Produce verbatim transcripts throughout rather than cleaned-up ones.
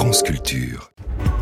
France Culture.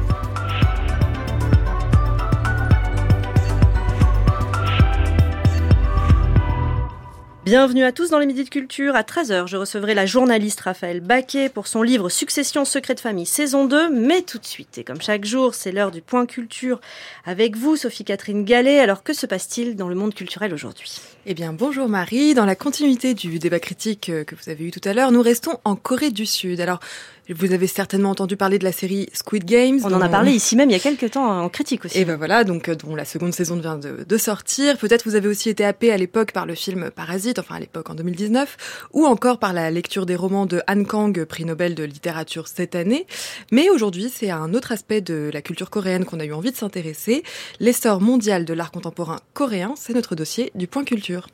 Bienvenue à tous dans les Midis de Culture. À treize heures, je recevrai la journaliste Raphaël Baquet pour son livre Succession, secret de famille, saison deux. Mais tout de suite, et comme chaque jour, c'est l'heure du point culture avec vous, Sophie-Catherine Gallet. Alors, que se passe-t-il dans le monde culturel aujourd'hui ? Eh bien, bonjour Marie. Dans la continuité du débat critique que vous avez eu tout à l'heure, nous restons en Corée du Sud. Alors, vous avez certainement entendu parler de la série Squid Games. On dont... en a parlé ici même il y a quelques temps en critique aussi. Et ben voilà, donc dont la seconde saison vient de, de sortir. Peut-être vous avez aussi été happé à l'époque par le film Parasite, enfin à l'époque en deux mille dix-neuf, ou encore par la lecture des romans de Han Kang, prix Nobel de littérature cette année. Mais aujourd'hui, c'est à un autre aspect de la culture coréenne qu'on a eu envie de s'intéresser. L'essor mondial de l'art contemporain coréen, c'est notre dossier du point culture.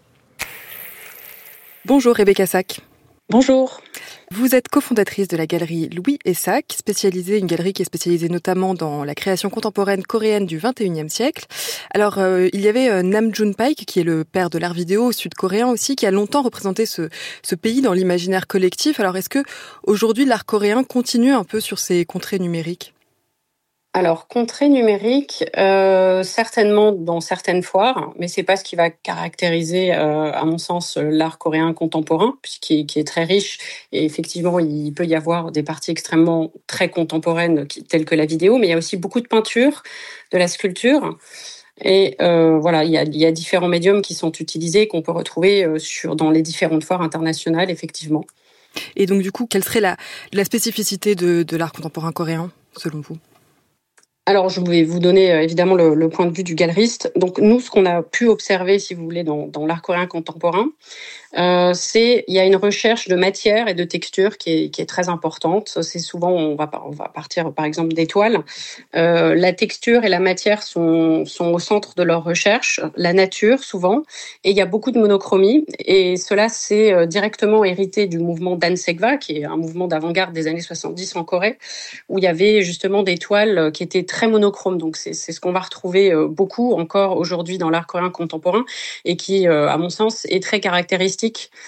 Bonjour Rebecca Sack. Bonjour. Vous êtes cofondatrice de la galerie Louis et Sack, spécialisée, une galerie qui est spécialisée notamment dans la création contemporaine coréenne du vingt et unième siècle. Alors, euh, il y avait euh, Nam June-paik, qui est le père de l'art vidéo sud-coréen aussi, qui a longtemps représenté ce, ce pays dans l'imaginaire collectif. Alors, est-ce que aujourd'hui l'art coréen continue un peu sur ses contrées numériques ? Alors, contrées numériques, euh, certainement dans certaines foires, mais c'est pas ce qui va caractériser, euh, à mon sens, l'art coréen contemporain, puisqu'il qui est très riche. Et effectivement, il peut y avoir des parties extrêmement très contemporaines, qui, telles que la vidéo, mais il y a aussi beaucoup de peinture, de la sculpture. Et euh, voilà, il y a, il y a différents médiums qui sont utilisés, qu'on peut retrouver sur dans les différentes foires internationales, effectivement. Et donc, du coup, quelle serait la, la spécificité de, de l'art contemporain coréen, selon vous ? Alors, je vais vous donner euh, évidemment le, le point de vue du galeriste. Donc, nous, ce qu'on a pu observer, si vous voulez, dans, dans l'art coréen contemporain, euh, c'est il y a une recherche de matière et de texture qui est, qui est très importante. C'est souvent, on va, on va partir par exemple d'étoiles. Euh, la texture et la matière sont, sont au centre de leur recherche. La nature, souvent. Et il y a beaucoup de monochromie. Et cela, c'est directement hérité du mouvement Dansegwa, qui est un mouvement d'avant-garde des années soixante-dix en Corée, où il y avait justement des toiles qui étaient très monochromes. Donc, c'est, c'est ce qu'on va retrouver beaucoup encore aujourd'hui dans l'art coréen contemporain et qui, à mon sens, est très caractéristique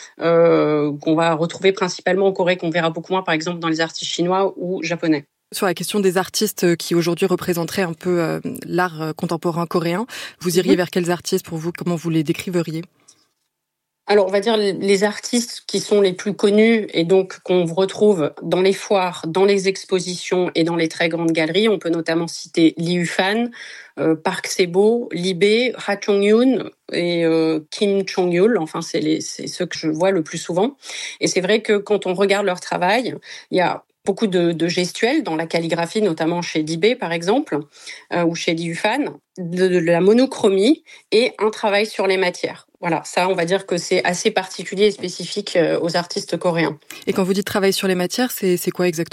Euh, qu'on va retrouver principalement en Corée, qu'on verra beaucoup moins par exemple dans les artistes chinois ou japonais. Sur la question des artistes qui aujourd'hui représenteraient un peu euh, l'art contemporain coréen, vous iriez mmh. vers quels artistes pour vous ? Comment vous les décriveriez ? Alors, on va dire les artistes qui sont les plus connus et donc qu'on retrouve dans les foires, dans les expositions et dans les très grandes galeries. On peut notamment citer Lee Yu-fan, euh, Park Se-bo, Lee Bae, Ha Chong-yoon et euh, Kim Chong-yul. Enfin, c'est, les, c'est ceux que je vois le plus souvent. Et c'est vrai que quand on regarde leur travail, il y a beaucoup de, de gestuels dans la calligraphie, notamment chez Lee Bae, par exemple, euh, ou chez Lee Yu-fan, de, de la monochromie et un travail sur les matières. Voilà, ça, on va dire que c'est assez particulier et spécifique aux artistes coréens. Et quand vous dites travail sur les matières, c'est, c'est quoi exactement ?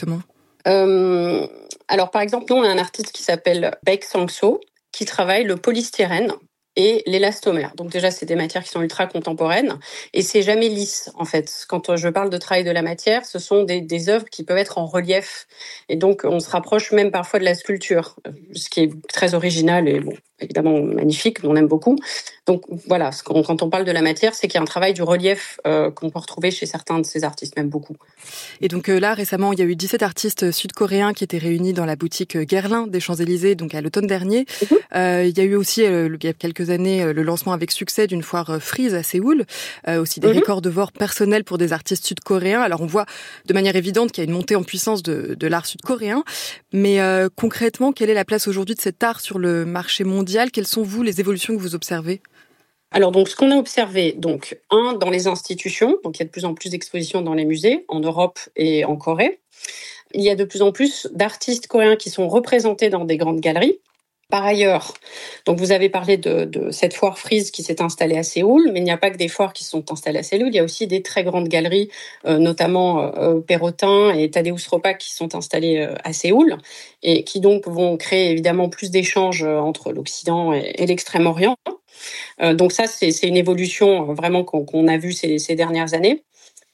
euh, Alors, par exemple, nous, on a un artiste qui s'appelle Baek Sang-so, qui travaille le polystyrène et l'élastomère. Donc déjà, c'est des matières qui sont ultra contemporaines et c'est jamais lisse, en fait. Quand je parle de travail de la matière, ce sont des, des œuvres qui peuvent être en relief. Et donc, on se rapproche même parfois de la sculpture, ce qui est très original et bon, évidemment magnifique, on aime beaucoup. Donc voilà, quand on parle de la matière, c'est qu'il y a un travail du relief euh, qu'on peut retrouver chez certains de ces artistes, même beaucoup. Et donc euh, là, récemment, il y a eu dix-sept artistes sud-coréens qui étaient réunis dans la boutique Guerlain des Champs-Élysées, donc à l'automne dernier. Mm-hmm. Euh, il y a eu aussi, euh, il y a quelques années, le lancement avec succès d'une foire Freeze à Séoul, euh, aussi des mm-hmm. records de vente personnels pour des artistes sud-coréens. Alors on voit de manière évidente qu'il y a une montée en puissance de, de l'art sud-coréen, mais euh, concrètement, quelle est la place aujourd'hui de cet art sur le marché mondial ? Quelles sont, vous, les évolutions que vous observez ? Alors, donc, ce qu'on a observé, donc, un, dans les institutions, donc il y a de plus en plus d'expositions dans les musées, en Europe et en Corée. Il y a de plus en plus d'artistes coréens qui sont représentés dans des grandes galeries. Par ailleurs, donc vous avez parlé de, de cette foire Freeze qui s'est installée à Séoul, mais il n'y a pas que des foires qui sont installées à Séoul, il y a aussi des très grandes galeries, euh, notamment euh, Perrotin et Tadeusz Ropac qui sont installées euh, à Séoul et qui donc vont créer évidemment plus d'échanges entre l'Occident et, et l'Extrême-Orient. Euh, donc ça, c'est, c'est une évolution vraiment qu'on, qu'on a vue ces, ces dernières années.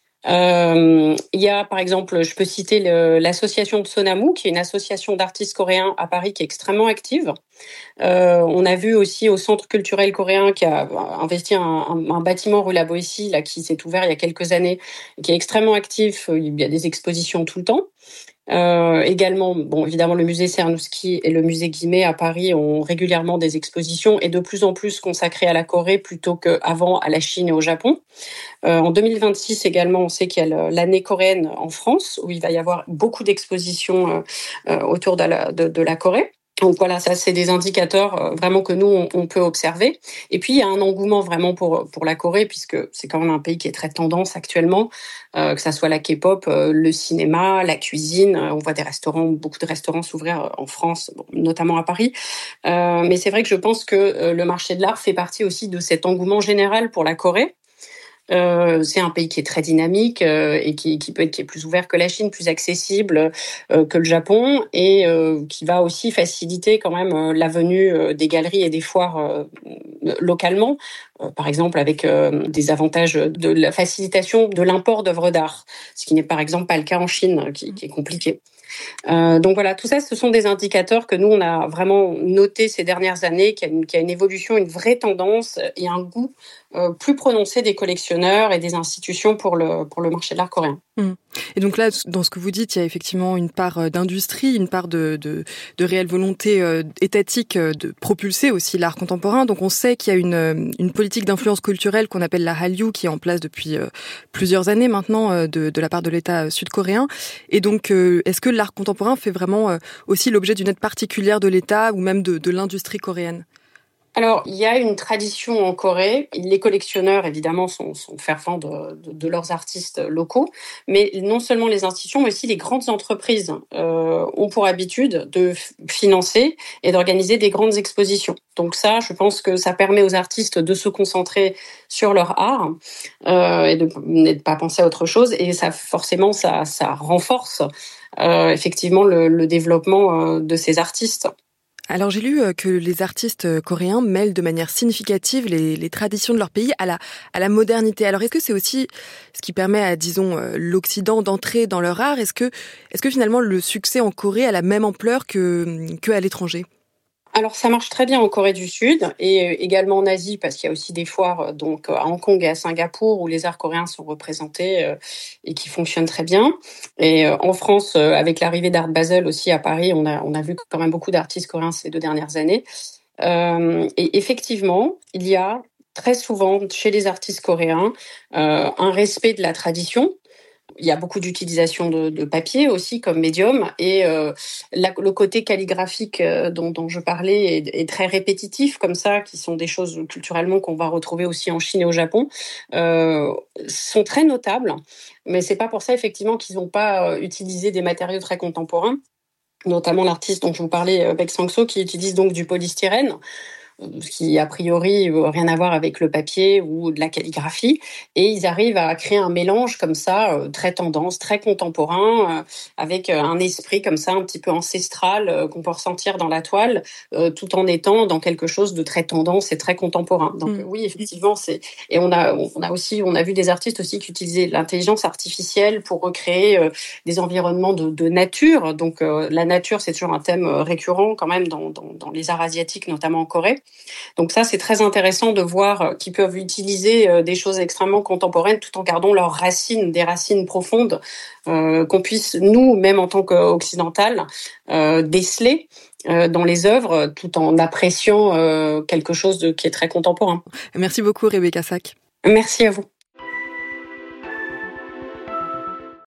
Euh, il y a, par exemple, je peux citer le, l'association de Sonamu, qui est une association d'artistes coréens à Paris qui est extrêmement active. Euh, on a vu aussi au Centre culturel coréen qui a investi un, un, un bâtiment rue La Boétie, là, qui s'est ouvert il y a quelques années, qui est extrêmement actif. Il y a des expositions tout le temps. Euh, également, bon, évidemment, le musée Cernuschi et le musée Guimet à Paris ont régulièrement des expositions et de plus en plus consacrées à la Corée plutôt qu'avant à la Chine et au Japon. Euh, en deux mille vingt-six également, on sait qu'il y a l'année coréenne en France où il va y avoir beaucoup d'expositions euh, euh, autour de la, de, de la Corée. Donc voilà, ça c'est des indicateurs vraiment que nous on, on peut observer. Et puis il y a un engouement vraiment pour pour la Corée puisque c'est quand même un pays qui est très tendance actuellement, euh, que ça soit la K-pop, euh, le cinéma, la cuisine. On voit des restaurants, beaucoup de restaurants s'ouvrir en France, bon, notamment à Paris. Euh, mais c'est vrai que je pense que le marché de l'art fait partie aussi de cet engouement général pour la Corée. Euh, c'est un pays qui est très dynamique euh, et qui, qui peut être qui est plus ouvert que la Chine, plus accessible euh, que le Japon et euh, qui va aussi faciliter quand même euh, la venue euh, des galeries et des foires euh, localement, euh, par exemple avec euh, des avantages de la facilitation de l'import d'œuvres d'art, ce qui n'est par exemple pas le cas en Chine, qui, qui est compliqué. Euh, donc voilà, tout ça, ce sont des indicateurs que nous, on a vraiment notés ces dernières années, qu'il y a une, qu'il y a une évolution, une vraie tendance et un goût euh, plus prononcé des collectionneurs et des institutions pour le, pour le marché de l'art coréen. Mmh. Et donc là, dans ce que vous dites, il y a effectivement une part d'industrie, une part de, de, de réelle volonté euh, étatique de propulser aussi l'art contemporain. Donc on sait qu'il y a une, une politique d'influence culturelle qu'on appelle la Hallyu, qui est en place depuis euh, plusieurs années maintenant euh, de, de la part de l'État sud-coréen. Et donc, euh, est-ce que l'art contemporain fait vraiment euh, aussi l'objet d'une aide particulière de l'État ou même de, de l'industrie coréenne ? Alors, il y a une tradition en Corée. Les collectionneurs, évidemment, sont, sont fervents de, de, de leurs artistes locaux. Mais non seulement les institutions, mais aussi les grandes entreprises euh, ont pour habitude de financer et d'organiser des grandes expositions. Donc ça, je pense que ça permet aux artistes de se concentrer sur leur art euh, et de ne pas penser à autre chose. Et ça, forcément, ça, ça renforce euh, effectivement le, le développement euh, de ces artistes. Alors j'ai lu que les artistes coréens mêlent de manière significative les, les traditions de leur pays à la, à la modernité. Alors est-ce que c'est aussi ce qui permet à, disons, l'Occident d'entrer dans leur art ? Est-ce que, est-ce que finalement le succès en Corée a la même ampleur que, que à l'étranger ? Alors, ça marche très bien en Corée du Sud et également en Asie parce qu'il y a aussi des foires donc à Hong Kong et à Singapour où les arts coréens sont représentés et qui fonctionnent très bien. Et en France, avec l'arrivée d'Art Basel aussi à Paris, on a, on a vu quand même beaucoup d'artistes coréens ces deux dernières années. Euh, et effectivement, il y a très souvent chez les artistes coréens euh, un respect de la tradition. Il y a beaucoup d'utilisation de, de papier aussi comme médium et euh, la, le côté calligraphique euh, dont, dont je parlais est, est très répétitif comme ça, qui sont des choses culturellement qu'on va retrouver aussi en Chine et au Japon, euh, sont très notables. Mais c'est pas pour ça effectivement qu'ils n'ont pas euh, utilisé des matériaux très contemporains, notamment l'artiste dont je vous parlais, Baek Sang-so, qui utilise donc du polystyrène, ce qui a priori rien à voir avec le papier ou de la calligraphie, et ils arrivent à créer un mélange comme ça, très tendance, très contemporain, avec un esprit comme ça un petit peu ancestral qu'on peut ressentir dans la toile, tout en étant dans quelque chose de très tendance et très contemporain. Donc mmh. oui, effectivement, c'est et on a on a aussi on a vu des artistes aussi qui utilisaient l'intelligence artificielle pour recréer des environnements de, de nature. Donc la nature, c'est toujours un thème récurrent quand même dans dans, dans les arts asiatiques, notamment en Corée. Donc ça, c'est très intéressant de voir qu'ils peuvent utiliser des choses extrêmement contemporaines tout en gardant leurs racines, des racines profondes, euh, qu'on puisse, nous, même en tant qu'occidentales, euh, déceler euh, dans les œuvres tout en appréciant euh, quelque chose de, qui est très contemporain. Merci beaucoup, Rebecca Sack. Merci à vous.